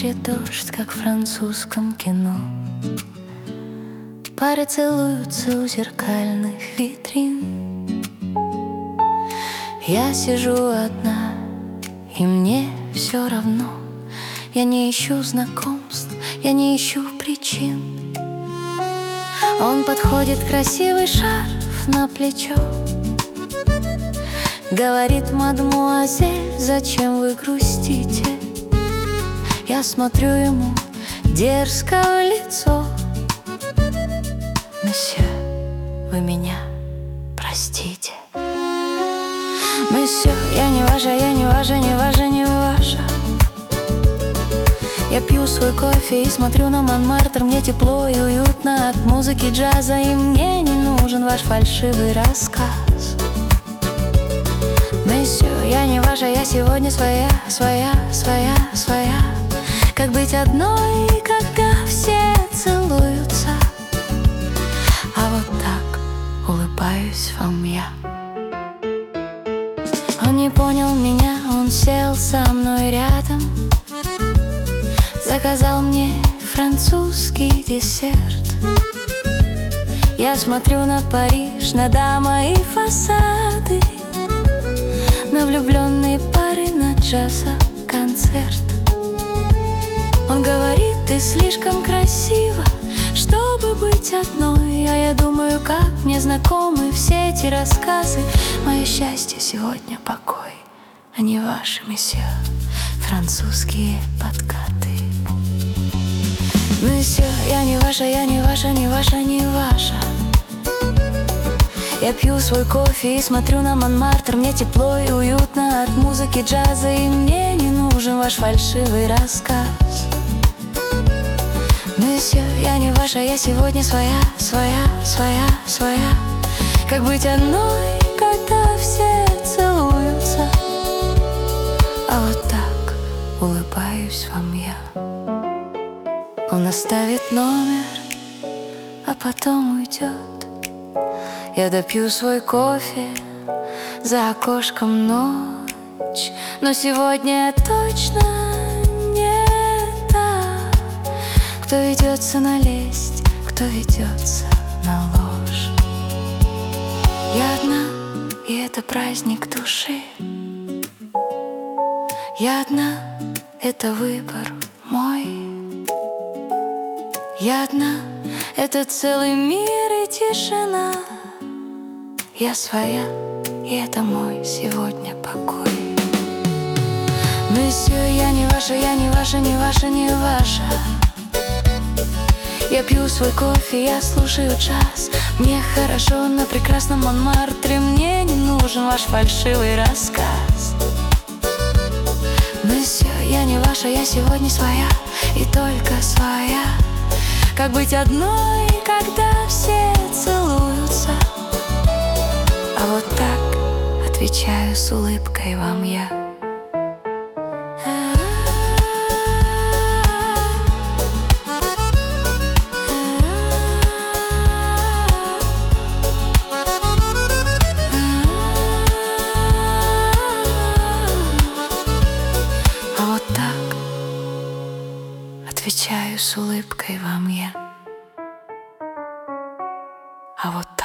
море дождь, как в французском кино. Пары целуются у зеркальных витрин. Я сижу одна, и мне все равно. Я не ищу знакомств, я не ищу причин. Он подходит, красивый шарф на плечо, говорит: мадемуазель, зачем вы грустите? Я смотрю ему дерзко в лицо: месье, вы меня простите. Месье, я не ваша, я не ваша, не ваша, не ваша. Я пью свой кофе и смотрю на Монмартр. Мне тепло и уютно от музыки джаза, и мне не нужен ваш фальшивый рассказ. Месье, я не ваша, я сегодня своя, своя, своя, своя. Как быть одной, когда все целуются? А вот так улыбаюсь вам я. Он не понял меня, он сел со мной рядом, заказал мне французский десерт. Я смотрю на Париж, на дома и фасады, на влюбленные пары, на джаза-концерт. Он говорит: ты слишком красива, чтобы быть одной. А я думаю, как мне знакомы все эти рассказы. Мое счастье сегодня покой, а не ваши, месье, французские подкаты. Месье, я не ваша, я не ваша, не ваша, не ваша. Я пью свой кофе и смотрю на Монмартр. Мне тепло и уютно от музыки джаза, и мне не нужен ваш фальшивый рассказ. Месье, я не ваша, я сегодня своя, своя, своя, своя. Как быть одной, когда все целуются? А вот так улыбаюсь вам я. Он оставит номер, а потом уйдет. Я допью свой кофе, за окошком ночь, но сегодня я точно не та, кто ведется налезть, кто ведется на ложь. Я одна, и это праздник души. Я одна, это выбор мой. Я одна, это целый мир и тишина. Я своя, и это мой сегодня покой. Месье, я не ваша, я не ваша, не ваша, не ваша. Я пью свой кофе, я слушаю джаз. Мне хорошо на прекрасном Монмартре. Мне не нужен ваш фальшивый рассказ. Месье, я не ваша, я сегодня своя, и только своя. Как быть одной, когда все целуются? А вот так отвечаю с улыбкой вам я. А вот так отвечаю с улыбкой вам я. А вот так.